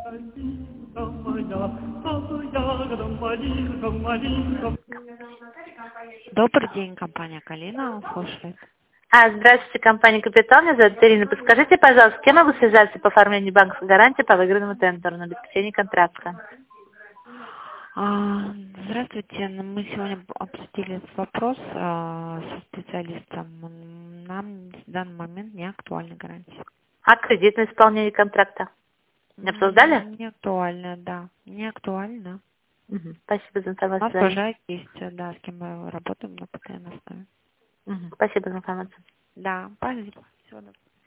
Добрый день, компания «Калина», слушает. Здравствуйте, компания «Капитал». Меня зовут Ирина. Подскажите, пожалуйста, с кем могу связаться по оформлению банковской гарантии по выигранному тендеру на обеспечение контракта? Здравствуйте, мы сегодня обсудили этот вопрос со специалистом. Нам в данный момент не актуальна гарантия. А кредитное исполнение контракта? Не обсуждали? Не актуально, да. Не актуально. Спасибо за У информацию. нас уже есть, да, с кем мы работаем на постоянной основе. Спасибо за информацию. Да, спасибо. Всего доброго.